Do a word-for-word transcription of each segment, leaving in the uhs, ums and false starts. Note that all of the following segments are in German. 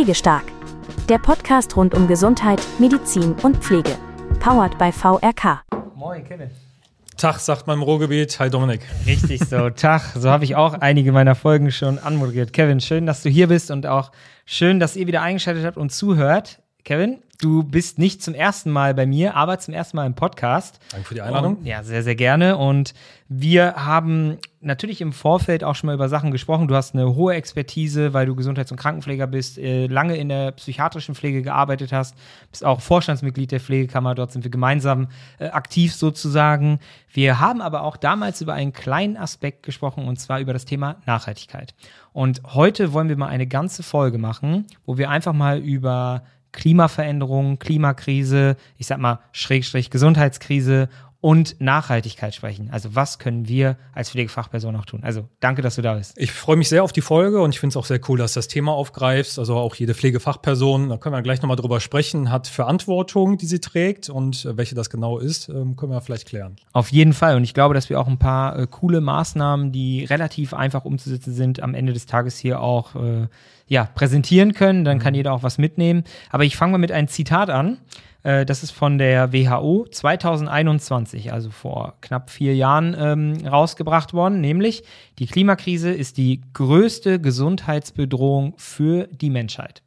Pflegestark. Der Podcast rund um Gesundheit, Medizin und Pflege. Powered by V R K. Moin, Kevin. Tag, sagt man im Ruhrgebiet. Hi, Dominik. Richtig so, Tag. So habe ich auch einige meiner Folgen schon anmoderiert. Kevin, schön, dass du hier bist und auch schön, dass ihr wieder eingeschaltet habt und zuhört. Kevin, du bist nicht zum ersten Mal bei mir, aber zum ersten Mal im Podcast. Danke für die Einladung. Und, ja, sehr, sehr gerne. Und wir haben natürlich im Vorfeld auch schon mal über Sachen gesprochen. Du hast eine hohe Expertise, weil du Gesundheits- und Krankenpfleger bist, äh, lange in der psychiatrischen Pflege gearbeitet hast, bist auch Vorstandsmitglied der Pflegekammer. Dort sind wir gemeinsam äh, aktiv sozusagen. Wir haben aber auch damals über einen kleinen Aspekt gesprochen, und zwar über das Thema Nachhaltigkeit. Und heute wollen wir mal eine ganze Folge machen, wo wir einfach mal über Klimaveränderung, Klimakrise, ich sag mal Schrägstrich Gesundheitskrise und Nachhaltigkeit sprechen. Also was können wir als Pflegefachperson noch tun? Also danke, dass du da bist. Ich freue mich sehr auf die Folge und ich finde es auch sehr cool, dass du das Thema aufgreifst. Also auch jede Pflegefachperson, da können wir gleich nochmal drüber sprechen, hat Verantwortung, die sie trägt, und äh, welche das genau ist, ähm, können wir vielleicht klären. Auf jeden Fall, und ich glaube, dass wir auch ein paar äh, coole Maßnahmen, die relativ einfach umzusetzen sind, am Ende des Tages hier auch äh, ja, präsentieren können. Dann kann jeder auch was mitnehmen. Aber ich fange mal mit einem Zitat an. Das ist von der W H O zwanzig einundzwanzig, also vor knapp vier Jahren ähm, rausgebracht worden, nämlich: Die Klimakrise ist die größte Gesundheitsbedrohung für die Menschheit.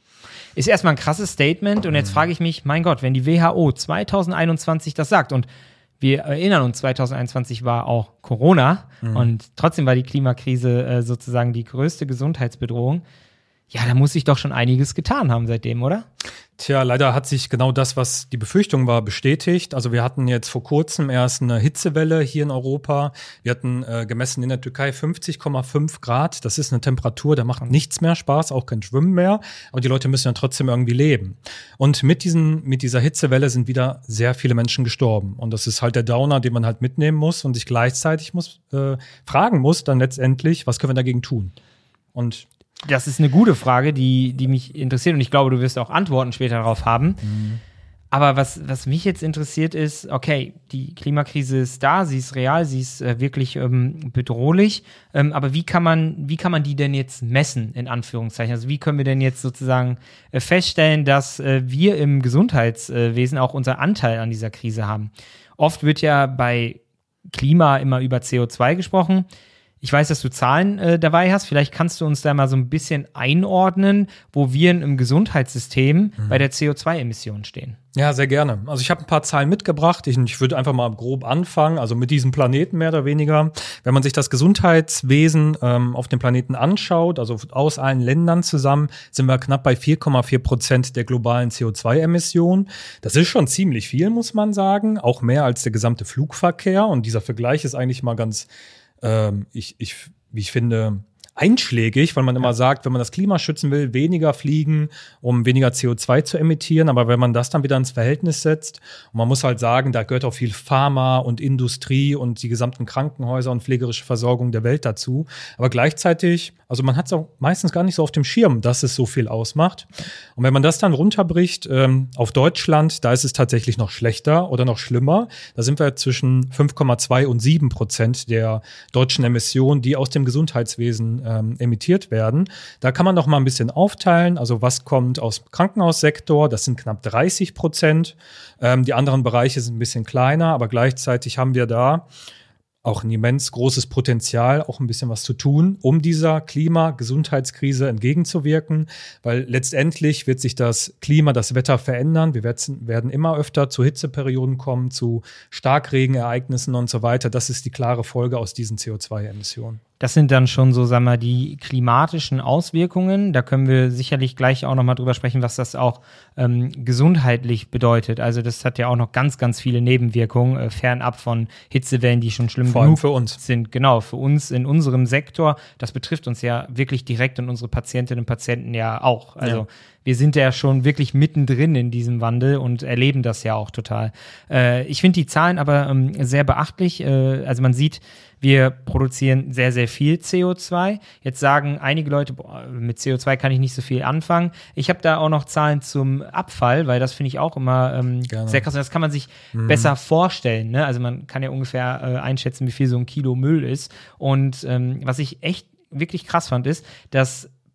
Ist erstmal ein krasses Statement, und jetzt frage ich mich, mein Gott, wenn die W H O zwanzig einundzwanzig das sagt, und wir erinnern uns, zwanzig einundzwanzig war auch Corona, mhm. und trotzdem war die Klimakrise äh, sozusagen die größte Gesundheitsbedrohung, ja, da muss sich doch schon einiges getan haben seitdem, oder? Tja, leider hat sich genau das, was die Befürchtung war, bestätigt. Also wir hatten jetzt vor kurzem erst eine Hitzewelle hier in Europa. Wir hatten äh, gemessen in der Türkei fünfzig Komma fünf Grad. Das ist eine Temperatur, da macht nichts mehr Spaß, auch kein Schwimmen mehr. Aber die Leute müssen ja trotzdem irgendwie leben. Und mit diesen, mit dieser Hitzewelle sind wieder sehr viele Menschen gestorben. Und das ist halt der Downer, den man halt mitnehmen muss und sich gleichzeitig muss, äh, fragen muss dann letztendlich, was können wir dagegen tun? Und das ist eine gute Frage, die, die mich interessiert, und ich glaube, du wirst auch Antworten später darauf haben. Mhm. Aber was, was mich jetzt interessiert ist, okay, die Klimakrise ist da, sie ist real, sie ist äh, wirklich ähm, bedrohlich, ähm, aber wie kann man, wie kann man die denn jetzt messen, in Anführungszeichen? Also wie können wir denn jetzt sozusagen äh, feststellen, dass äh, wir im Gesundheitswesen auch unseren Anteil an dieser Krise haben? Oft wird ja bei Klima immer über C O zwei gesprochen. Ich weiß, dass du Zahlen äh, dabei hast. Vielleicht kannst du uns da mal so ein bisschen einordnen, wo wir im Gesundheitssystem mhm. bei der C O zwei Emission stehen. Ja, sehr gerne. Also ich habe ein paar Zahlen mitgebracht. Ich, ich würde einfach mal grob anfangen, also mit diesem Planeten mehr oder weniger. Wenn man sich das Gesundheitswesen ähm, auf dem Planeten anschaut, also aus allen Ländern zusammen, sind wir knapp bei vier Komma vier Prozent der globalen C O zwei Emissionen. Das ist schon ziemlich viel, muss man sagen. Auch mehr als der gesamte Flugverkehr. Und dieser Vergleich ist eigentlich mal ganz Ähm, ich, ich, wie ich finde, einschlägig, weil man immer sagt, wenn man das Klima schützen will, weniger fliegen, um weniger C O zwei zu emittieren. Aber wenn man das dann wieder ins Verhältnis setzt, und man muss halt sagen, da gehört auch viel Pharma und Industrie und die gesamten Krankenhäuser und pflegerische Versorgung der Welt dazu. Aber gleichzeitig, also man hat es auch meistens gar nicht so auf dem Schirm, dass es so viel ausmacht. Und wenn man das dann runterbricht ähm, auf Deutschland, da ist es tatsächlich noch schlechter oder noch schlimmer. Da sind wir zwischen fünf Komma zwei und sieben Prozent der deutschen Emissionen, die aus dem Gesundheitswesen ähm, emittiert werden. Da kann man noch mal ein bisschen aufteilen. Also was kommt aus dem Krankenhaussektor? Das sind knapp dreißig Prozent. Ähm, die anderen Bereiche sind ein bisschen kleiner, aber gleichzeitig haben wir da auch ein immens großes Potenzial, auch ein bisschen was zu tun, um dieser Klima-Gesundheitskrise entgegenzuwirken, weil letztendlich wird sich das Klima, das Wetter verändern. Wir werden immer öfter zu Hitzeperioden kommen, zu Starkregenereignissen und so weiter. Das ist die klare Folge aus diesen C O zwei Emissionen. Das sind dann schon so, sagen wir, die klimatischen Auswirkungen. Da können wir sicherlich gleich auch nochmal drüber sprechen, was das auch ähm, gesundheitlich bedeutet. Also das hat ja auch noch ganz, ganz viele Nebenwirkungen, äh, fernab von Hitzewellen, die schon schlimm Vor genug allem für uns sind. Genau, für uns in unserem Sektor. Das betrifft uns ja wirklich direkt und unsere Patientinnen und Patienten ja auch. Also ja. Wir sind ja schon wirklich mittendrin in diesem Wandel und erleben das ja auch total. Äh, ich finde die Zahlen aber ähm, sehr beachtlich. Äh, also man sieht, wir produzieren sehr, sehr viel C O zwei. Jetzt sagen einige Leute, boah, mit C O zwei kann ich nicht so viel anfangen. Ich habe da auch noch Zahlen zum Abfall, weil das finde ich auch immer ähm, sehr krass. Und das kann man sich mhm. besser vorstellen. Ne? Also man kann ja ungefähr äh, einschätzen, wie viel so ein Kilo Müll ist. Und ähm, was ich echt wirklich krass fand, ist, dass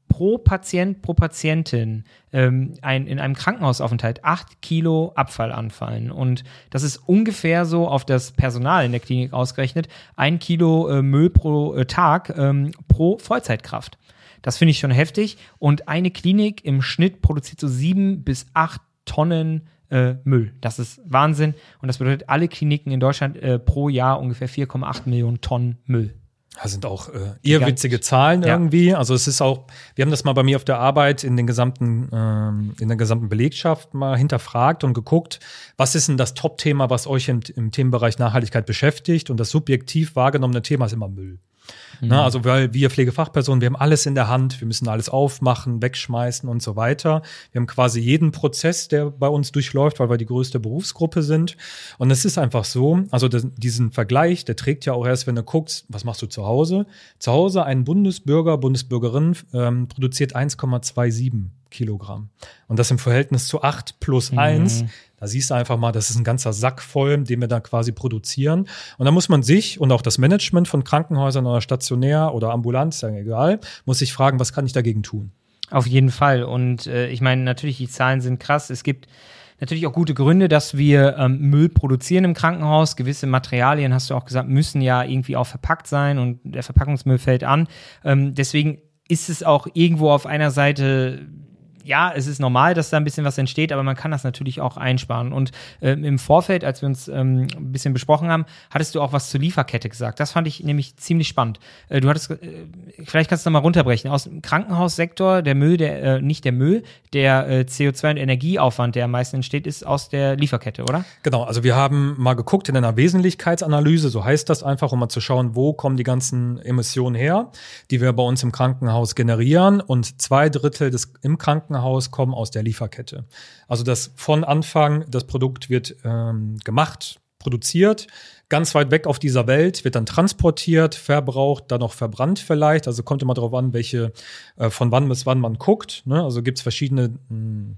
pro Patient, pro Patientin ähm, ein, in einem Krankenhausaufenthalt acht Kilo Abfall anfallen. Und das ist ungefähr so auf das Personal in der Klinik ausgerechnet, ein Kilo äh, Müll pro äh, Tag ähm, pro Vollzeitkraft. Das finde ich schon heftig. Und eine Klinik im Schnitt produziert so sieben bis acht Tonnen äh, Müll. Das ist Wahnsinn. Und das bedeutet, alle Kliniken in Deutschland äh, pro Jahr ungefähr vier Komma acht Millionen Tonnen Müll. Das sind auch äh, irrwitzige Zahlen irgendwie. Ja. Also es ist auch, wir haben das mal bei mir auf der Arbeit in den gesamten, ähm, in der gesamten Belegschaft mal hinterfragt und geguckt, was ist denn das Top-Thema, was euch im, im Themenbereich Nachhaltigkeit beschäftigt? Und das subjektiv wahrgenommene Thema ist immer Müll. Mhm. Na, also weil wir Pflegefachpersonen, wir haben alles in der Hand, wir müssen alles aufmachen, wegschmeißen und so weiter. Wir haben quasi jeden Prozess, der bei uns durchläuft, weil wir die größte Berufsgruppe sind. Und es ist einfach so, also das, diesen Vergleich, der trägt ja auch erst, wenn du guckst, was machst du zu Hause? Zu Hause ein Bundesbürger, Bundesbürgerin ähm, produziert eins Komma siebenundzwanzig Kilogramm. Und das im Verhältnis zu acht plus eins. Mhm. Da siehst du einfach mal, das ist ein ganzer Sack voll, den wir da quasi produzieren. Und da muss man sich und auch das Management von Krankenhäusern oder stationär oder ambulant, ist ja egal, muss sich fragen, was kann ich dagegen tun? Auf jeden Fall. Und äh, ich meine, natürlich, die Zahlen sind krass. Es gibt natürlich auch gute Gründe, dass wir ähm, Müll produzieren im Krankenhaus. Gewisse Materialien, hast du auch gesagt, müssen ja irgendwie auch verpackt sein und der Verpackungsmüll fällt an. Ähm, deswegen ist es auch irgendwo auf einer Seite, ja, es ist normal, dass da ein bisschen was entsteht, aber man kann das natürlich auch einsparen. Und ähm, im Vorfeld, als wir uns ähm, ein bisschen besprochen haben, hattest du auch was zur Lieferkette gesagt. Das fand ich nämlich ziemlich spannend. Äh, du hattest, äh, vielleicht kannst du noch mal runterbrechen. Aus dem Krankenhaussektor, der Müll, der äh, nicht der Müll, der äh, C O zwei und Energieaufwand, der am meisten entsteht, ist aus der Lieferkette, oder? Genau, also wir haben mal geguckt in einer Wesentlichkeitsanalyse, so heißt das einfach, um mal zu schauen, wo kommen die ganzen Emissionen her, die wir bei uns im Krankenhaus generieren. Und zwei Drittel des im Krankenhaus Haus kommen aus der Lieferkette. Also das von Anfang, das Produkt wird ähm, gemacht, produziert, ganz weit weg auf dieser Welt, wird dann transportiert, verbraucht, dann noch verbrannt vielleicht. Also kommt immer darauf an, welche, äh, von wann bis wann man guckt. Ne? Also gibt es verschiedene mh,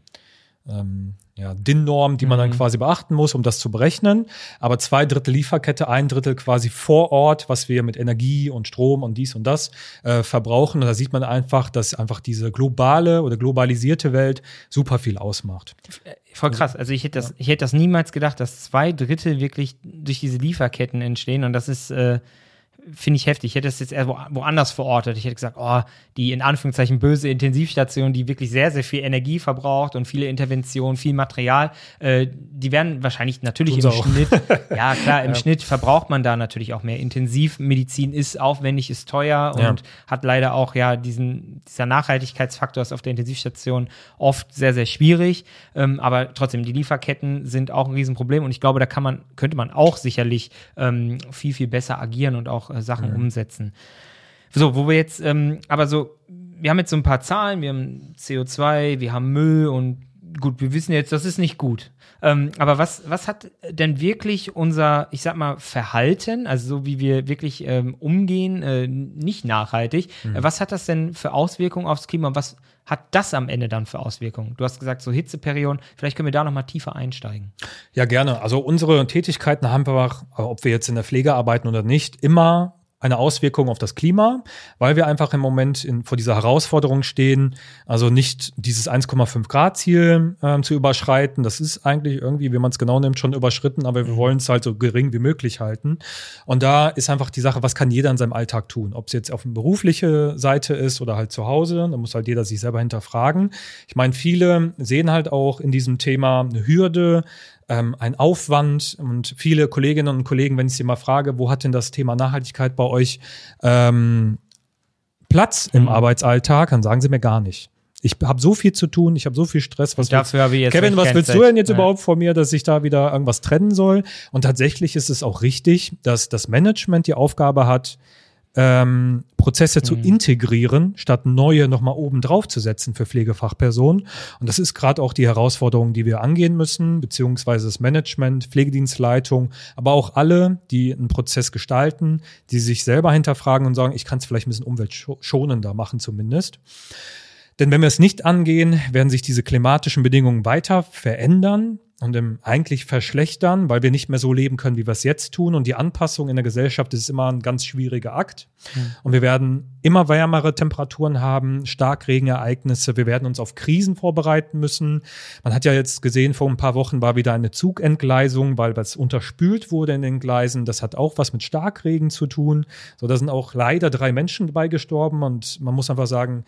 ähm, ja, D I N-Normen, die man mhm. dann quasi beachten muss, um das zu berechnen. Aber zwei Drittel Lieferkette, ein Drittel quasi vor Ort, was wir mit Energie und Strom und dies und das äh, verbrauchen. Und da sieht man einfach, dass einfach diese globale oder globalisierte Welt super viel ausmacht. Voll krass. Also ich hätte das, ja. ich hätte das niemals gedacht, dass zwei Drittel wirklich durch diese Lieferketten entstehen. Und das ist äh finde ich heftig. Ich hätte es jetzt eher wo, woanders verortet. Ich hätte gesagt, oh, die in Anführungszeichen böse Intensivstation, die wirklich sehr, sehr viel Energie verbraucht und viele Interventionen, viel Material, äh, die werden wahrscheinlich natürlich Tun's im auch. Schnitt, ja klar, im ja. Schnitt verbraucht man da natürlich auch mehr. Intensivmedizin ist aufwendig, ist teuer und ja. hat leider auch ja diesen, dieser Nachhaltigkeitsfaktor ist auf der Intensivstation oft sehr, sehr schwierig. Ähm, aber trotzdem, die Lieferketten sind auch ein Riesenproblem und ich glaube, da kann man, könnte man auch sicherlich ähm, viel, viel besser agieren und auch Sachen mhm. umsetzen. So, wo wir jetzt, ähm, aber so, wir haben jetzt so ein paar Zahlen, wir haben C O zwei, wir haben Müll und gut, wir wissen jetzt, das ist nicht gut. Ähm, aber was, was hat denn wirklich unser, ich sag mal, Verhalten, also so wie wir wirklich ähm, umgehen, äh, nicht nachhaltig, mhm. äh, was hat das denn für Auswirkungen aufs Klima und was hat das am Ende dann für Auswirkungen? Du hast gesagt, so Hitzeperioden, vielleicht können wir da noch mal tiefer einsteigen. Ja, gerne. Also unsere Tätigkeiten haben wir, ob wir jetzt in der Pflege arbeiten oder nicht, immer eine Auswirkung auf das Klima, weil wir einfach im Moment in, vor dieser Herausforderung stehen, also nicht dieses eins Komma fünf Grad Ziel ähm, zu überschreiten. Das ist eigentlich irgendwie, wenn man es genau nimmt, schon überschritten, aber wir wollen es halt so gering wie möglich halten. Und da ist einfach die Sache, was kann jeder in seinem Alltag tun? Ob es jetzt auf eine berufliche Seite ist oder halt zu Hause, da muss halt jeder sich selber hinterfragen. Ich meine, viele sehen halt auch in diesem Thema eine Hürde, Ähm, ein Aufwand und viele Kolleginnen und Kollegen, wenn ich sie mal frage, wo hat denn das Thema Nachhaltigkeit bei euch ähm, Platz im mhm. Arbeitsalltag, dann sagen sie mir gar nicht. Ich habe so viel zu tun, ich habe so viel Stress. Was dafür habe ich jetzt Kevin, was willst du denn jetzt ja. überhaupt von mir, dass ich da wieder irgendwas trennen soll? Und tatsächlich ist es auch richtig, dass das Management die Aufgabe hat, Ähm, Prozesse mhm. zu integrieren, statt neue nochmal oben drauf zu setzen für Pflegefachpersonen. Und das ist gerade auch die Herausforderung, die wir angehen müssen, beziehungsweise das Management, Pflegedienstleitung, aber auch alle, die einen Prozess gestalten, die sich selber hinterfragen und sagen, ich kann es vielleicht ein bisschen umweltschonender machen zumindest. Denn wenn wir es nicht angehen, werden sich diese klimatischen Bedingungen weiter verändern. und im eigentlich verschlechtern, weil wir nicht mehr so leben können, wie wir es jetzt tun. Und die Anpassung in der Gesellschaft ist immer ein ganz schwieriger Akt. Mhm. Und wir werden immer wärmere Temperaturen haben, Starkregenereignisse. Wir werden uns auf Krisen vorbereiten müssen. Man hat ja jetzt gesehen, vor ein paar Wochen war wieder eine Zugentgleisung, weil was unterspült wurde in den Gleisen. Das hat auch was mit Starkregen zu tun. So, da sind auch leider drei Menschen bei gestorben. Und man muss einfach sagen,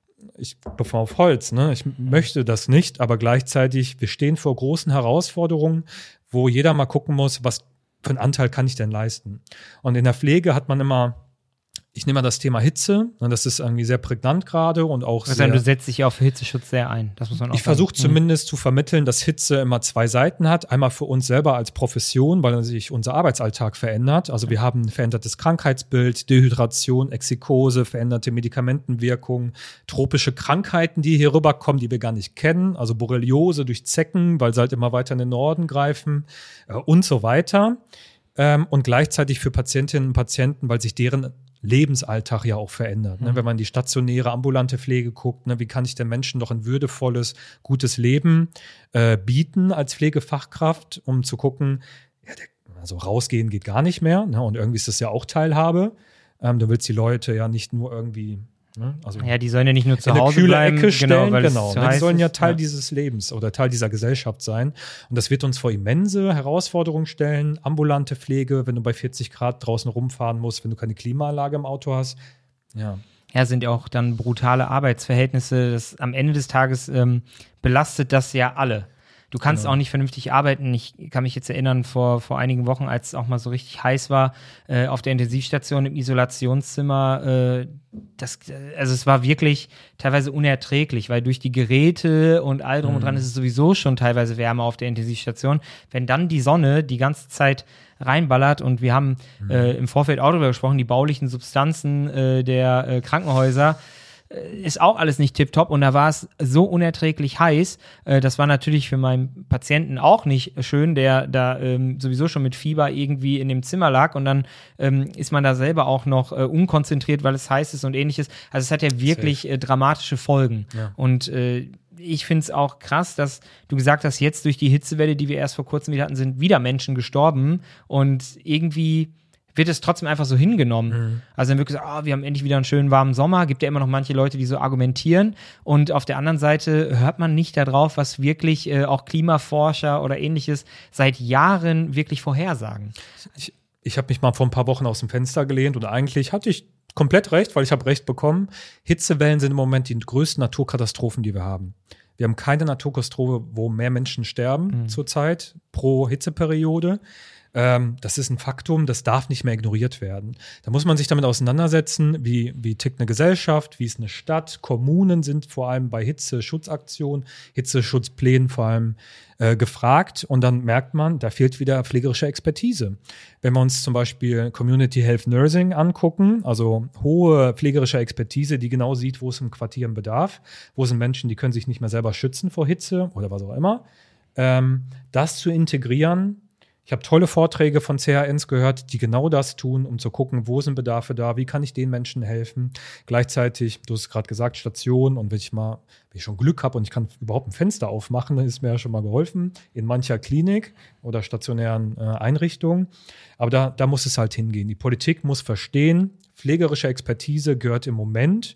ich klopfe auf Holz, ne? Ich möchte das nicht, aber gleichzeitig, wir stehen vor großen Herausforderungen, wo jeder mal gucken muss, was für einen Anteil kann ich denn leisten? Und in der Pflege hat man immer, ich nehme mal das Thema Hitze, das ist irgendwie sehr prägnant gerade und auch also sehr, du setzt dich ja auf Hitzeschutz sehr ein, das muss man auch Ich versuche mhm. zumindest zu vermitteln, dass Hitze immer zwei Seiten hat. Einmal für uns selber als Profession, weil sich unser Arbeitsalltag verändert. Also wir haben ein verändertes Krankheitsbild, Dehydration, Exikose, veränderte Medikamentenwirkung, tropische Krankheiten, die hier rüberkommen, die wir gar nicht kennen. Also Borreliose durch Zecken, weil sie halt immer weiter in den Norden greifen äh, und so weiter. Ähm, und gleichzeitig für Patientinnen und Patienten, weil sich deren Lebensalltag ja auch verändert. Ne? Mhm. Wenn man die stationäre, ambulante Pflege guckt, ne? Wie kann ich den Menschen noch ein würdevolles, gutes Leben äh, bieten als Pflegefachkraft, um zu gucken, ja, der, also rausgehen geht gar nicht mehr, ne? Und irgendwie ist das ja auch Teilhabe. Ähm, du willst die Leute ja nicht nur irgendwie Ne? Also ja, die sollen ja nicht nur zu in eine Hause kühle bleiben. Ecke stellen, genau, weil genau. es zu Ne? Die heiß sollen ja ist. Teil ja. dieses Lebens oder Teil dieser Gesellschaft sein. Und das wird uns vor immense Herausforderungen stellen. Ambulante Pflege, wenn du bei vierzig Grad draußen rumfahren musst, wenn du keine Klimaanlage im Auto hast. Ja. Ja, sind ja auch dann brutale Arbeitsverhältnisse. Das, am Ende des Tages ähm, belastet das ja alle. Du kannst genau. auch nicht vernünftig arbeiten. Ich kann mich jetzt erinnern, vor, vor einigen Wochen, als es auch mal so richtig heiß war, äh, auf der Intensivstation im Isolationszimmer, äh, das, also es war wirklich teilweise unerträglich, weil durch die Geräte und all drum mhm. und dran ist es sowieso schon teilweise wärmer auf der Intensivstation. Wenn dann die Sonne die ganze Zeit reinballert und wir haben mhm. äh, im Vorfeld auch darüber gesprochen, die baulichen Substanzen äh, der äh, Krankenhäuser, ist auch alles nicht tipptopp und da war es so unerträglich heiß. Äh, das war natürlich für meinen Patienten auch nicht schön, der da ähm, sowieso schon mit Fieber irgendwie in dem Zimmer lag und dann ähm, ist man da selber auch noch äh, unkonzentriert, weil es heiß ist und ähnliches. Also es hat ja wirklich äh, dramatische Folgen. Ja. Und äh, ich finde es auch krass, dass du gesagt hast, jetzt durch die Hitzewelle, die wir erst vor kurzem wieder hatten, sind wieder Menschen gestorben und irgendwie wird es trotzdem einfach so hingenommen. Mhm. Also dann wird gesagt, oh, wir haben endlich wieder einen schönen warmen Sommer. Gibt ja immer noch manche Leute, die so argumentieren. Und auf der anderen Seite hört man nicht darauf, was wirklich äh, auch Klimaforscher oder ähnliches seit Jahren wirklich vorhersagen. Ich, ich habe mich mal vor ein paar Wochen aus dem Fenster gelehnt und eigentlich hatte ich komplett recht, weil ich habe recht bekommen. Hitzewellen sind im Moment die größten Naturkatastrophen, die wir haben. Wir haben keine Naturkatastrophe, wo mehr Menschen sterben mhm. zurzeit pro Hitzeperiode. Ähm, das ist ein Faktum, das darf nicht mehr ignoriert werden. Da muss man sich damit auseinandersetzen, wie, wie tickt eine Gesellschaft, wie ist eine Stadt. Kommunen sind vor allem bei Hitzeschutzaktionen, Hitzeschutzplänen vor allem äh, gefragt. Und dann merkt man, da fehlt wieder pflegerische Expertise. Wenn wir uns zum Beispiel Community Health Nursing angucken, also hohe pflegerische Expertise, die genau sieht, wo es im Quartier bedarf, wo sind Menschen, die können sich nicht mehr selber schützen vor Hitze oder was auch immer. Ähm, das zu integrieren. Ich habe tolle Vorträge von C H Ns gehört, die genau das tun, um zu gucken, wo sind Bedarfe da, wie kann ich den Menschen helfen. Gleichzeitig, du hast gerade gesagt, Station und wenn ich mal, wenn ich schon Glück habe und ich kann überhaupt ein Fenster aufmachen, dann ist mir ja schon mal geholfen in mancher Klinik oder stationären äh, Einrichtungen. Aber da, da muss es halt hingehen. Die Politik muss verstehen, pflegerische Expertise gehört im Moment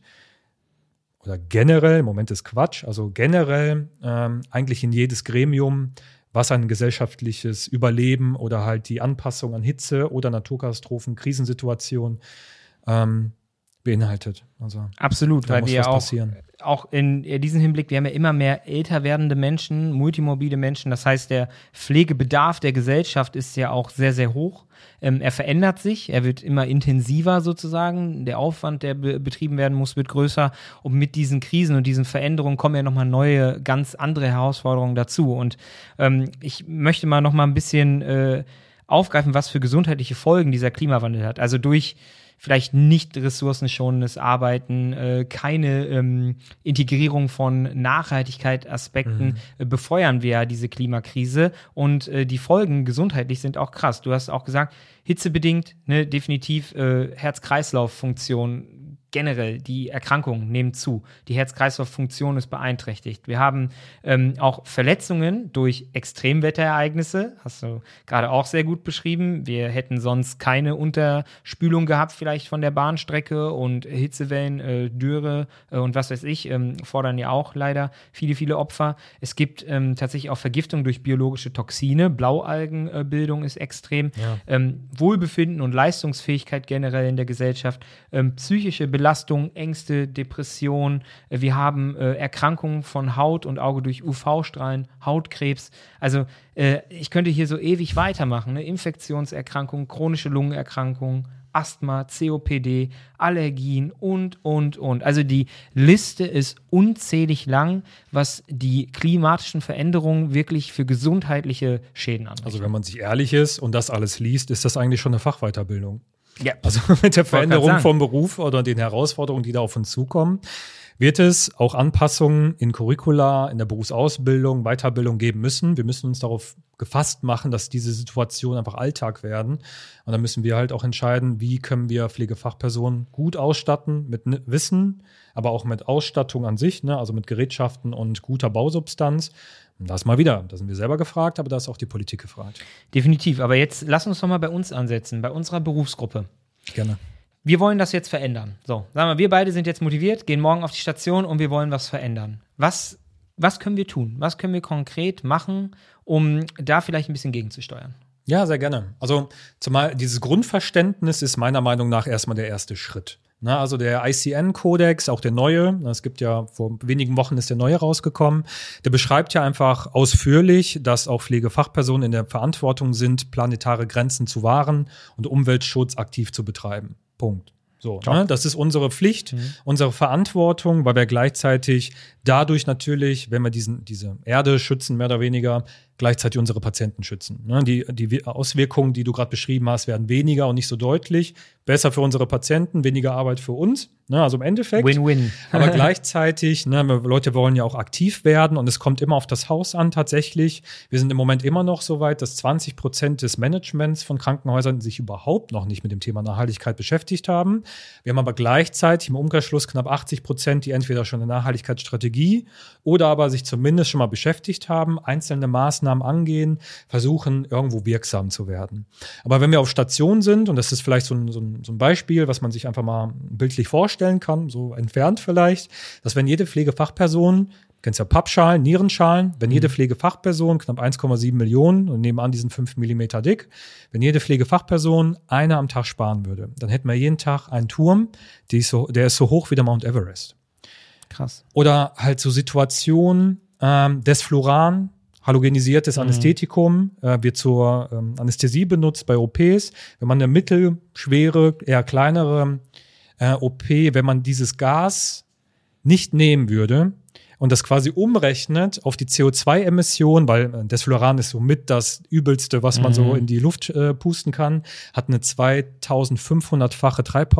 oder generell, im Moment ist Quatsch, also generell ähm, eigentlich in jedes Gremium, was ein gesellschaftliches Überleben oder halt die Anpassung an Hitze oder Naturkatastrophen, Krisensituationen ähm, beinhaltet. Also, absolut, weil wir auch, passieren. auch in diesem Hinblick, wir haben ja immer mehr älter werdende Menschen, multimorbide Menschen, das heißt, der Pflegebedarf der Gesellschaft ist ja auch sehr, sehr hoch. Ähm, er verändert sich, er wird immer intensiver sozusagen, der Aufwand, der be- betrieben werden muss, wird größer und mit diesen Krisen und diesen Veränderungen kommen ja nochmal neue, ganz andere Herausforderungen dazu und ähm, ich möchte mal nochmal ein bisschen äh, aufgreifen, was für gesundheitliche Folgen dieser Klimawandel hat, also durch vielleicht nicht ressourcenschonendes Arbeiten, äh, keine ähm, Integrierung von Nachhaltigkeitsaspekten mhm. äh, befeuern wir ja diese Klimakrise und äh, die Folgen gesundheitlich sind auch krass. Du hast auch gesagt, hitzebedingt, ne, definitiv äh, Herz-Kreislauf-Funktion generell die Erkrankungen nehmen zu. Die Herz-Kreislauf-Funktion ist beeinträchtigt. Wir haben ähm, auch Verletzungen durch Extremwetterereignisse, hast du gerade auch sehr gut beschrieben. Wir hätten sonst keine Unterspülung gehabt vielleicht von der Bahnstrecke und Hitzewellen, äh, Dürre äh, und was weiß ich, ähm, fordern ja auch leider viele, viele Opfer. Es gibt ähm, tatsächlich auch Vergiftung durch biologische Toxine. Blaualgenbildung ist extrem. Ja. Ähm, Wohlbefinden und Leistungsfähigkeit generell in der Gesellschaft. Ähm, psychische Belastung Belastung, Ängste, Depression. Wir haben äh, Erkrankungen von Haut und Auge durch U V-Strahlen, Hautkrebs. Also äh, ich könnte hier so ewig weitermachen. Ne? Infektionserkrankungen, chronische Lungenerkrankungen, Asthma, C O P D, Allergien und, und, und. Also die Liste ist unzählig lang, was die klimatischen Veränderungen wirklich für gesundheitliche Schäden anrichten. Also wenn man sich ehrlich ist und das alles liest, ist das eigentlich schon eine Fachweiterbildung. Ja. Also mit der Veränderung vom Beruf oder den Herausforderungen, die da auf uns zukommen, wird es auch Anpassungen in Curricula, in der Berufsausbildung, Weiterbildung geben müssen. Wir müssen uns darauf gefasst machen, dass diese Situationen einfach Alltag werden. Und dann müssen wir halt auch entscheiden, wie können wir Pflegefachpersonen gut ausstatten mit Wissen, aber auch mit Ausstattung an sich, ne? Also mit Gerätschaften und guter Bausubstanz. Und das mal wieder, da sind wir selber gefragt, aber da ist auch die Politik gefragt. Definitiv, aber jetzt lass uns doch mal bei uns ansetzen, bei unserer Berufsgruppe. Gerne. Wir wollen das jetzt verändern. So, sagen wir, wir beide sind jetzt motiviert, gehen morgen auf die Station und wir wollen was verändern. Was, was können wir tun? Was können wir konkret machen, um da vielleicht ein bisschen gegenzusteuern? Ja, sehr gerne. Also zumal dieses Grundverständnis ist meiner Meinung nach erstmal der erste Schritt. Na, also der I C N-Kodex, auch der neue, es gibt ja vor wenigen Wochen ist der neue rausgekommen, der beschreibt ja einfach ausführlich, dass auch Pflegefachpersonen in der Verantwortung sind, planetare Grenzen zu wahren und Umweltschutz aktiv zu betreiben. Punkt. So, ne? Das ist unsere Pflicht, mhm. unsere Verantwortung, weil wir gleichzeitig dadurch natürlich, wenn wir diesen, diese Erde schützen, mehr oder weniger, gleichzeitig unsere Patienten schützen. Ne? Die, die Auswirkungen, die du gerade beschrieben hast, werden weniger und nicht so deutlich. Besser für unsere Patienten, weniger Arbeit für uns. Ne? Also im Endeffekt. Win-win. Aber gleichzeitig, ne, Leute wollen ja auch aktiv werden und es kommt immer auf das Haus an tatsächlich. Wir sind im Moment immer noch so weit, dass zwanzig Prozent des Managements von Krankenhäusern sich überhaupt noch nicht mit dem Thema Nachhaltigkeit beschäftigt haben. Wir haben aber gleichzeitig im Umkehrschluss knapp achtzig Prozent, die entweder schon eine Nachhaltigkeitsstrategie oder aber sich zumindest schon mal beschäftigt haben, einzelne Maßnahmen angehen, versuchen, irgendwo wirksam zu werden. Aber wenn wir auf Station sind, und das ist vielleicht so ein, so ein, so ein Beispiel, was man sich einfach mal bildlich vorstellen kann, so entfernt vielleicht, dass wenn jede Pflegefachperson, du kennst ja Pappschalen, Nierenschalen, wenn jede Pflegefachperson, knapp eins Komma sieben Millionen und nebenan diesen fünf Millimeter dick, wenn jede Pflegefachperson eine am Tag sparen würde, dann hätten wir jeden Tag einen Turm, die ist so, der ist so hoch wie der Mount Everest. Krass. Oder halt so Situationen, ähm, Desfluran, halogenisiertes Anästhetikum, äh, wird zur ähm, Anästhesie benutzt bei O Ps. Wenn man eine mittelschwere, eher kleinere äh, O P, wenn man dieses Gas nicht nehmen würde und das quasi umrechnet auf die C O zwei Emission, weil äh, Desfluran ist somit das Übelste, was man mhm. so in die Luft äh, pusten kann, hat eine zweitausendfünfhundert-fache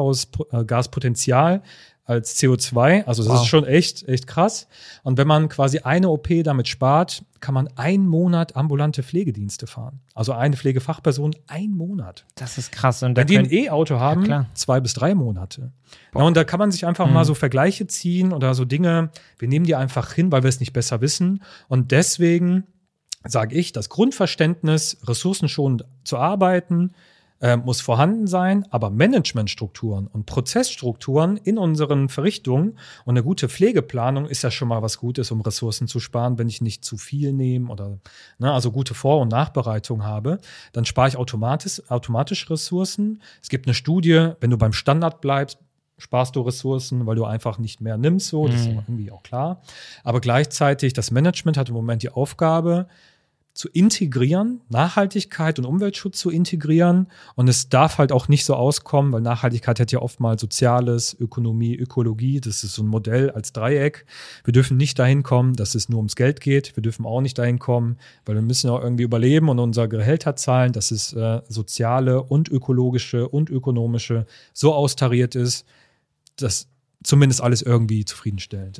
Treibhausgaspotenzial als C O zwei, also das wow. ist schon echt, echt krass. Und wenn man quasi eine O P damit spart, kann man einen Monat ambulante Pflegedienste fahren. Also eine Pflegefachperson, ein Monat. Das ist krass. Und wenn die ein E-Auto haben, ja, zwei bis drei Monate. Ja, und da kann man sich einfach mhm. mal so Vergleiche ziehen oder so Dinge, wir nehmen die einfach hin, weil wir es nicht besser wissen. Und deswegen sage ich, das Grundverständnis, ressourcenschonend zu arbeiten, Äh, muss vorhanden sein, aber Managementstrukturen und Prozessstrukturen in unseren Verrichtungen und eine gute Pflegeplanung ist ja schon mal was Gutes, um Ressourcen zu sparen, wenn ich nicht zu viel nehme oder ne, also gute Vor- und Nachbereitung habe, dann spare ich automatisch, automatisch Ressourcen. Es gibt eine Studie, wenn du beim Standard bleibst, sparst du Ressourcen, weil du einfach nicht mehr nimmst, so, das ist irgendwie auch klar. Aber gleichzeitig, das Management hat im Moment die Aufgabe, zu integrieren, Nachhaltigkeit und Umweltschutz zu integrieren. Und es darf halt auch nicht so auskommen, weil Nachhaltigkeit hat ja oftmals Soziales, Ökonomie, Ökologie. Das ist so ein Modell als Dreieck. Wir dürfen nicht dahin kommen, dass es nur ums Geld geht. Wir dürfen auch nicht dahin kommen, weil wir müssen ja irgendwie überleben und unser Gehälter zahlen, dass es äh, soziale und ökologische und ökonomische so austariert ist, dass zumindest alles irgendwie zufriedenstellend ist.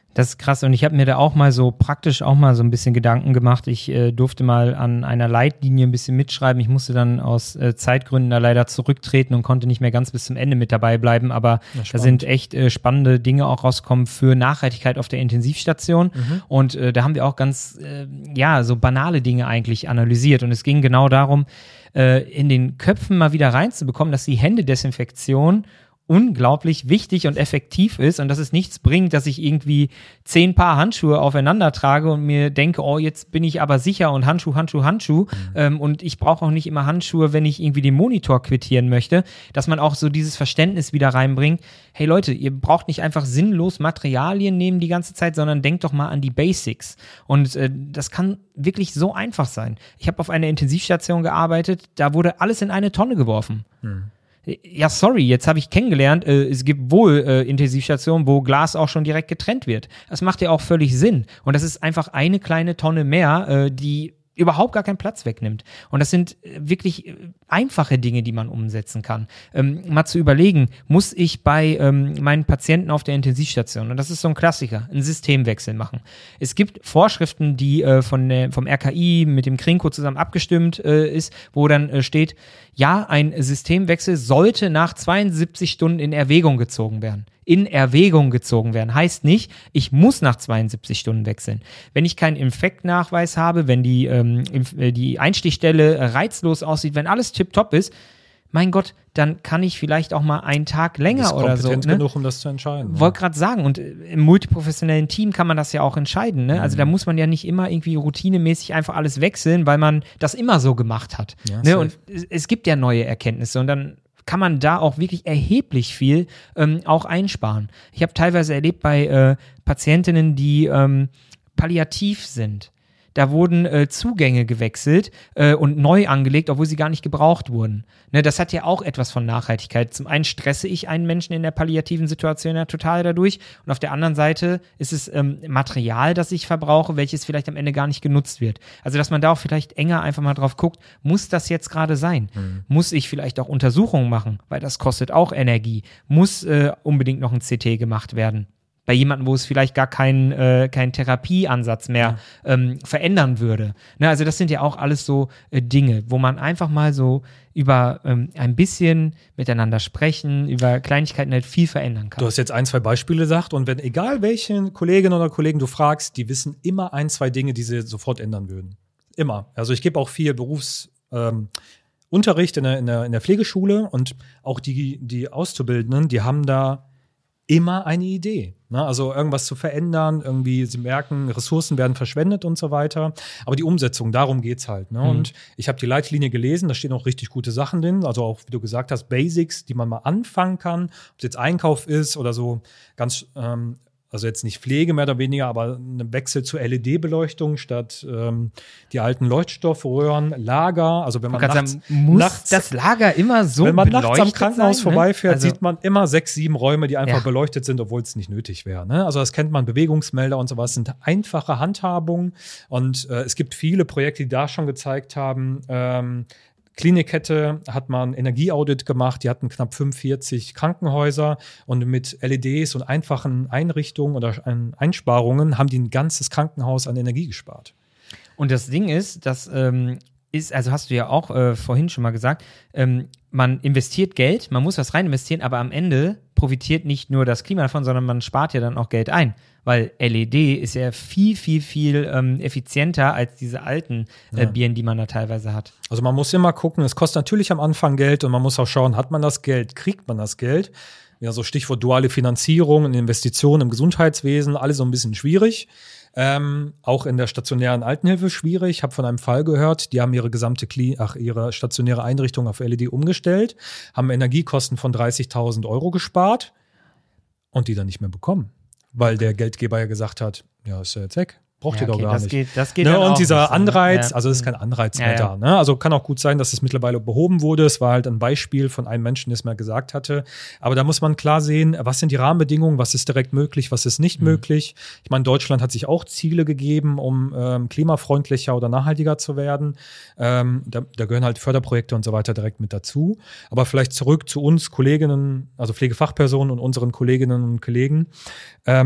Das ist krass und ich habe mir da auch mal so praktisch auch mal so ein bisschen Gedanken gemacht. Ich äh, durfte mal an einer Leitlinie ein bisschen mitschreiben. Ich musste dann aus äh, Zeitgründen da leider zurücktreten und konnte nicht mehr ganz bis zum Ende mit dabei bleiben. Aber ja, da sind echt äh, spannende Dinge auch rausgekommen für Nachhaltigkeit auf der Intensivstation. Mhm. Und äh, da haben wir auch ganz, äh, ja, so banale Dinge eigentlich analysiert. Und es ging genau darum, äh, in den Köpfen mal wieder reinzubekommen, dass die Händedesinfektion unglaublich wichtig und effektiv ist und dass es nichts bringt, dass ich irgendwie zehn Paar Handschuhe aufeinander trage und mir denke, oh, jetzt bin ich aber sicher und Handschuh, Handschuh, Handschuh mhm. ähm, und ich brauche auch nicht immer Handschuhe, wenn ich irgendwie den Monitor quittieren möchte, dass man auch so dieses Verständnis wieder reinbringt, hey Leute, ihr braucht nicht einfach sinnlos Materialien nehmen die ganze Zeit, sondern denkt doch mal an die Basics und äh, das kann wirklich so einfach sein. Ich habe auf einer Intensivstation gearbeitet, da wurde alles in eine Tonne geworfen. Mhm. Ja, sorry, jetzt habe ich kennengelernt, äh, es gibt wohl äh, Intensivstationen, wo Glas auch schon direkt getrennt wird. Das macht ja auch völlig Sinn. Und das ist einfach eine kleine Tonne mehr, äh, die überhaupt gar keinen Platz wegnimmt. Und das sind wirklich einfache Dinge, die man umsetzen kann. Ähm, mal zu überlegen, muss ich bei ähm, meinen Patienten auf der Intensivstation, und das ist so ein Klassiker, einen Systemwechsel machen. Es gibt Vorschriften, die äh, von der, vom R K I mit dem Krinko zusammen abgestimmt äh, ist, wo dann äh, steht, ja, ein Systemwechsel sollte nach zweiundsiebzig Stunden in Erwägung gezogen werden. In Erwägung gezogen werden. Heißt nicht, ich muss nach zweiundsiebzig Stunden wechseln. Wenn ich keinen Infektnachweis habe, wenn die, ähm, die Einstichstelle reizlos aussieht, wenn alles tipptopp ist, mein Gott, dann kann ich vielleicht auch mal einen Tag länger oder so. Kompetent genug, um das zu entscheiden. Ne? Wollte gerade sagen, und im multiprofessionellen Team kann man das ja auch entscheiden. Ne? Mhm. Also da muss man ja nicht immer irgendwie routinemäßig einfach alles wechseln, weil man das immer so gemacht hat. Ja, ne? Und es gibt ja neue Erkenntnisse und dann kann man da auch wirklich erheblich viel ähm, auch einsparen. Ich habe teilweise erlebt bei äh, Patientinnen, die ähm, palliativ sind. Da wurden äh, Zugänge gewechselt äh, und neu angelegt, obwohl sie gar nicht gebraucht wurden. Ne, das hat ja auch etwas von Nachhaltigkeit. Zum einen stresse ich einen Menschen in der palliativen Situation ja total dadurch und auf der anderen Seite ist es ähm, Material, das ich verbrauche, welches vielleicht am Ende gar nicht genutzt wird. Also, dass man da auch vielleicht enger einfach mal drauf guckt, muss das jetzt gerade sein? Mhm. Muss ich vielleicht auch Untersuchungen machen, weil das kostet auch Energie? Muss äh, unbedingt noch ein C T gemacht werden? Bei jemandem, wo es vielleicht gar keinen äh, kein Therapieansatz mehr ja. ähm, verändern würde. Ne, also das sind ja auch alles so äh, Dinge, wo man einfach mal so über ähm, ein bisschen miteinander sprechen, über Kleinigkeiten halt viel verändern kann. Du hast jetzt ein, zwei Beispiele gesagt und wenn, egal welchen Kolleginnen oder Kollegen du fragst, die wissen immer ein, zwei Dinge, die sie sofort ändern würden. Immer. Also ich gebe auch viel Berufs- ähm, Unterricht in der, in, der, in der Pflegeschule und auch die, die Auszubildenden, die haben da immer eine Idee. Ne? Also irgendwas zu verändern, irgendwie, sie merken, Ressourcen werden verschwendet und so weiter. Aber die Umsetzung, darum geht's halt. Ne? Mhm. Und ich habe die Leitlinie gelesen, da stehen auch richtig gute Sachen drin. Also auch, wie du gesagt hast, Basics, die man mal anfangen kann. Ob es jetzt Einkauf ist oder so ganz ähm, also jetzt nicht Pflege mehr oder weniger, aber ein Wechsel zur L E D-Beleuchtung statt ähm, die alten Leuchtstoffröhren, Lager. Also wenn man nachts, sagen, muss nachts das Lager immer so wenn man nachts am Krankenhaus sein, vorbeifährt, ne? Also, sieht man immer sechs, sieben Räume, die einfach ja. beleuchtet sind, obwohl es nicht nötig wäre. Ne? Also das kennt man, Bewegungsmelder und sowas sind einfache Handhabungen und äh, es gibt viele Projekte, die da schon gezeigt haben, ähm, Klinikkette hat man Energieaudit gemacht, die hatten knapp fünfundvierzig Krankenhäuser und mit L E Ds und einfachen Einrichtungen oder Einsparungen haben die ein ganzes Krankenhaus an Energie gespart. Und das Ding ist, das ähm, ist, also hast du ja auch äh, vorhin schon mal gesagt, ähm, man investiert Geld, man muss was rein investieren, aber am Ende profitiert nicht nur das Klima davon, sondern man spart ja dann auch Geld ein. Weil L E D ist ja viel, viel, viel ähm, effizienter als diese alten äh, ja. Birnen, die man da teilweise hat. Also man muss immer gucken, es kostet natürlich am Anfang Geld und man muss auch schauen, hat man das Geld, kriegt man das Geld? Ja, so Stichwort duale Finanzierung, Investitionen im Gesundheitswesen, alles so ein bisschen schwierig. Ähm, auch in der stationären Altenhilfe schwierig. Ich habe von einem Fall gehört, die haben ihre gesamte Kli- ach, ihre stationäre Einrichtung auf L E D umgestellt, haben Energiekosten von dreißigtausend Euro gespart und die dann nicht mehr bekommen. Weil der Geldgeber ja gesagt hat, ja, ist ja jetzt weg. Braucht ja, ihr okay, doch gar das nicht. Geht, das geht ne, dann und auch dieser nicht, Anreiz, ja. also es ist kein Anreiz ja, mehr ja. da. Ne? Also kann auch gut sein, dass es mittlerweile behoben wurde. Es war halt ein Beispiel von einem Menschen, der es mir gesagt hatte. Aber da muss man klar sehen, was sind die Rahmenbedingungen, was ist direkt möglich, was ist nicht mhm. möglich. Ich meine, Deutschland hat sich auch Ziele gegeben, um ähm, klimafreundlicher oder nachhaltiger zu werden. Ähm, da, da gehören halt Förderprojekte und so weiter direkt mit dazu. Aber vielleicht zurück zu uns Kolleginnen, also Pflegefachpersonen und unseren Kolleginnen und Kollegen. Ähm,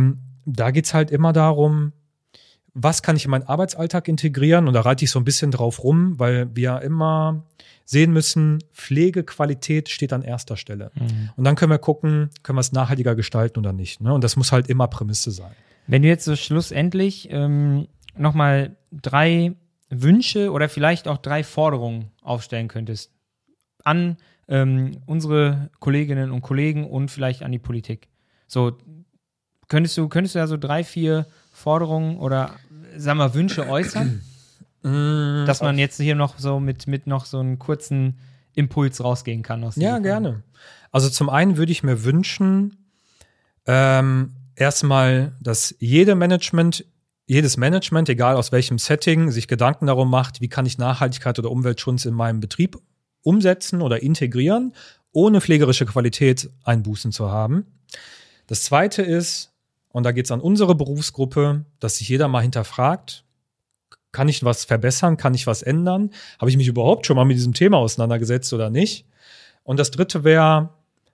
da geht es halt immer darum, was kann ich in meinen Arbeitsalltag integrieren? Und da reite ich so ein bisschen drauf rum, weil wir immer sehen müssen, Pflegequalität steht an erster Stelle. Mhm. Und dann können wir gucken, können wir es nachhaltiger gestalten oder nicht. Ne? Und das muss halt immer Prämisse sein. Wenn du jetzt so schlussendlich ähm, nochmal drei Wünsche oder vielleicht auch drei Forderungen aufstellen könntest an ähm, unsere Kolleginnen und Kollegen und vielleicht an die Politik. So, könntest du, könntest du da so drei, vier Forderungen oder, sagen wir, Wünsche äußern? Dass man jetzt hier noch so mit, mit noch so einem kurzen Impuls rausgehen kann. Aus ja, gerne. Also zum einen würde ich mir wünschen, ähm, erstmal, dass jede Management, jedes Management, egal aus welchem Setting, sich Gedanken darum macht, wie kann ich Nachhaltigkeit oder Umweltschutz in meinem Betrieb umsetzen oder integrieren, ohne pflegerische Qualität Einbußen zu haben. Das zweite ist, und da geht es an unsere Berufsgruppe, dass sich jeder mal hinterfragt, kann ich was verbessern, kann ich was ändern? Habe ich mich überhaupt schon mal mit diesem Thema auseinandergesetzt oder nicht? Und das dritte wäre,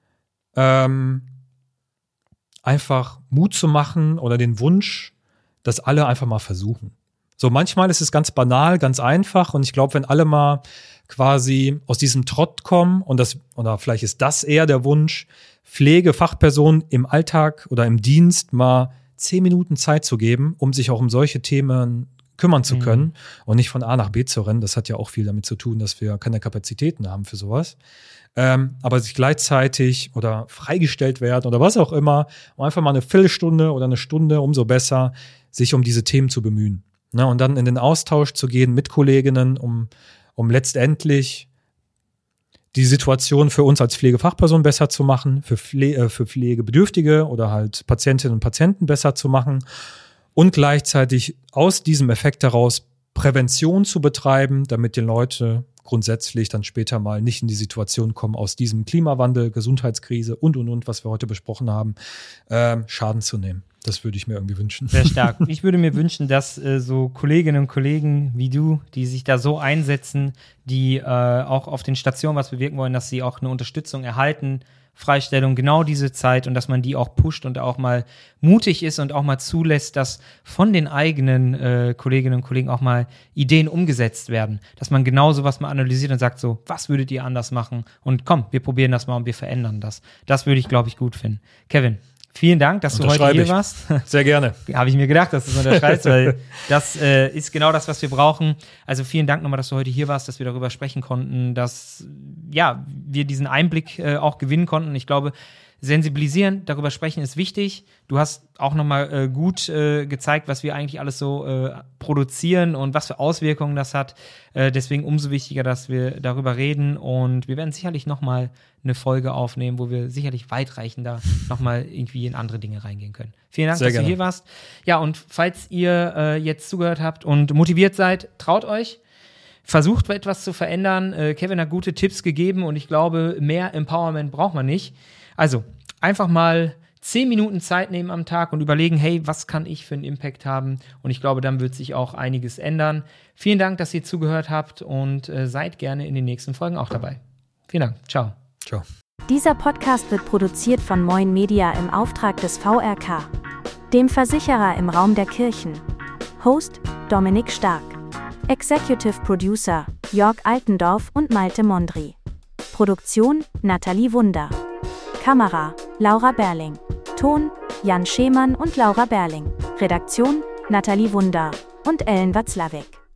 ähm, einfach Mut zu machen oder den Wunsch, dass alle einfach mal versuchen. So, manchmal ist es ganz banal, ganz einfach und ich glaube, wenn alle mal quasi aus diesem Trott kommen und das, oder vielleicht ist das eher der Wunsch, Pflegefachpersonen im Alltag oder im Dienst mal zehn Minuten Zeit zu geben, um sich auch um solche Themen kümmern zu können mhm. und nicht von A nach B zu rennen. Das hat ja auch viel damit zu tun, dass wir keine Kapazitäten haben für sowas. Ähm, aber sich gleichzeitig oder freigestellt werden oder was auch immer, um einfach mal eine Viertelstunde oder eine Stunde, umso besser, sich um diese Themen zu bemühen. Ne? Und dann in den Austausch zu gehen mit Kolleginnen, um, um letztendlich die Situation für uns als Pflegefachperson besser zu machen, für, Pfle- äh, für Pflegebedürftige oder halt Patientinnen und Patienten besser zu machen und gleichzeitig aus diesem Effekt heraus Prävention zu betreiben, damit die Leute grundsätzlich dann später mal nicht in die Situation kommen, aus diesem Klimawandel, Gesundheitskrise und, und, und, was wir heute besprochen haben, äh, Schaden zu nehmen. Das würde ich mir irgendwie wünschen. Sehr stark. Ich würde mir wünschen, dass äh, so Kolleginnen und Kollegen wie du, die sich da so einsetzen, die äh, auch auf den Stationen was bewirken wollen, dass sie auch eine Unterstützung erhalten, Freistellung, genau diese Zeit und dass man die auch pusht und auch mal mutig ist und auch mal zulässt, dass von den eigenen äh, Kolleginnen und Kollegen auch mal Ideen umgesetzt werden. Dass man genau sowas mal analysiert und sagt so, was würdet ihr anders machen? Und komm, wir probieren das mal und wir verändern das. Das würde ich, glaube ich, gut finden. Kevin, vielen Dank, dass du heute hier ich. warst. Sehr gerne. Habe ich mir gedacht, dass du es unterschreibst, weil das äh, ist genau das, was wir brauchen. Also vielen Dank nochmal, dass du heute hier warst, dass wir darüber sprechen konnten, dass ja, wir diesen Einblick äh, auch gewinnen konnten. Ich glaube, sensibilisieren, darüber sprechen ist wichtig. Du hast auch nochmal äh, gut äh, gezeigt, was wir eigentlich alles so äh, produzieren und was für Auswirkungen das hat. Äh, deswegen umso wichtiger, dass wir darüber reden und wir werden sicherlich nochmal eine Folge aufnehmen, wo wir sicherlich weitreichender nochmal irgendwie in andere Dinge reingehen können. Vielen Dank, Sehr dass gerne. du hier warst. Ja, und falls ihr äh, jetzt zugehört habt und motiviert seid, traut euch. Versucht etwas zu verändern. Äh, Kevin hat gute Tipps gegeben und ich glaube, mehr Empowerment braucht man nicht. Also, einfach mal zehn Minuten Zeit nehmen am Tag und überlegen, hey, was kann ich für einen Impact haben? Und ich glaube, dann wird sich auch einiges ändern. Vielen Dank, dass ihr zugehört habt und äh, seid gerne in den nächsten Folgen auch dabei. Vielen Dank. Ciao. Ciao. Dieser Podcast wird produziert von Moin Media im Auftrag des V R K, dem Versicherer im Raum der Kirchen. Host Dominik Stark. Executive Producer Jörg Altendorf und Malte Mondri. Produktion Nathalie Wunder. Kamera Laura Berling. Ton Jan Schemann und Laura Berling. Redaktion Nathalie Wunder und Ellen Watzlawick.